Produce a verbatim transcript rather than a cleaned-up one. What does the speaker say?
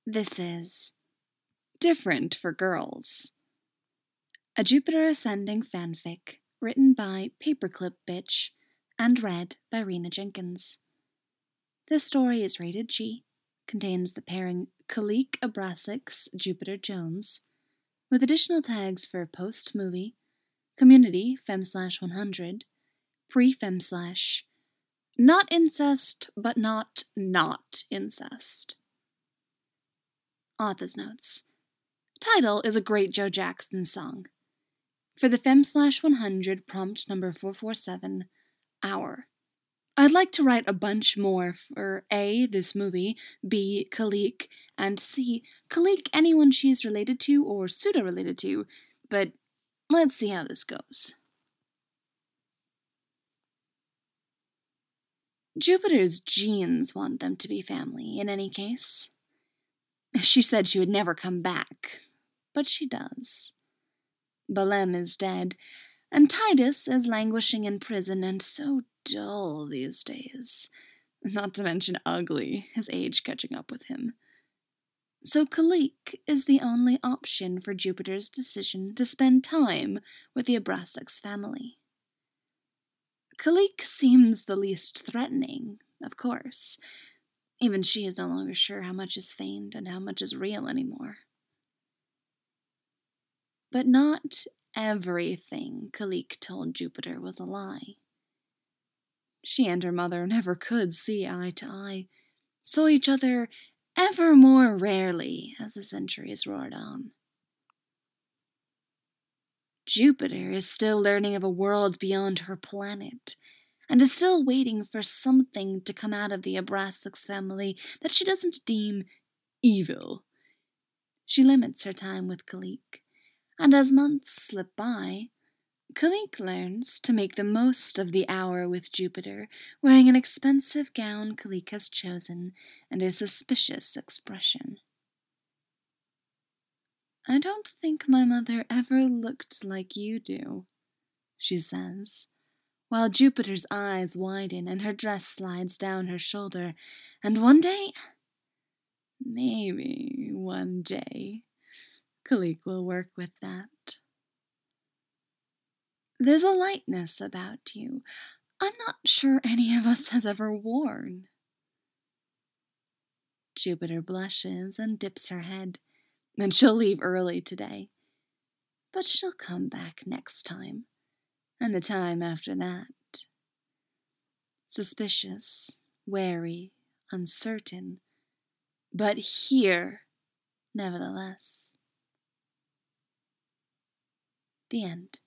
This is Different for Girls, a Jupiter Ascending fanfic written by Paperclip Bitch and read by Rena Jenkins. This story is rated G, contains the pairing Kalik Abrasix Jupiter Jones, with additional tags for post-movie, community fem slash one hundred, pre-fem slash, not incest, but not not incest. Author's notes. Title is a great Joe Jackson song. For the fem slash one hundred prompt number four four seven, hour. I'd like to write a bunch more for A, this movie, B, Kalik, and C, Kalik anyone she's related to or pseudo-related to, but let's see how this goes. Jupiter's genes want them to be family, in any case. She said she would never come back, but she does. Balem is dead, and Titus is languishing in prison and so dull these days, not to mention ugly, his age catching up with him. So Kalik is the only option for Jupiter's decision to spend time with the Abrasix family. Kalik seems the least threatening, of course. Even she is no longer sure how much is feigned and how much is real anymore. But not everything Kalik told Jupiter was a lie. She and her mother never could see eye to eye, saw each other ever more rarely as the centuries roared on. Jupiter is still learning of a world beyond her planet, and is still waiting for something to come out of the Abrasix family that she doesn't deem evil. She limits her time with Kalik, and as months slip by, Kalik learns to make the most of the hour with Jupiter, wearing an expensive gown Kalik has chosen and a suspicious expression. I don't think my mother ever looked like you do, she says, while Jupiter's eyes widen and her dress slides down her shoulder, and one day, maybe one day, Kalik will work with that. There's a lightness about you I'm not sure any of us has ever worn. Jupiter blushes and dips her head, and she'll leave early today. But she'll come back next time, and the time after that. Suspicious, wary, uncertain, but here, nevertheless. The end.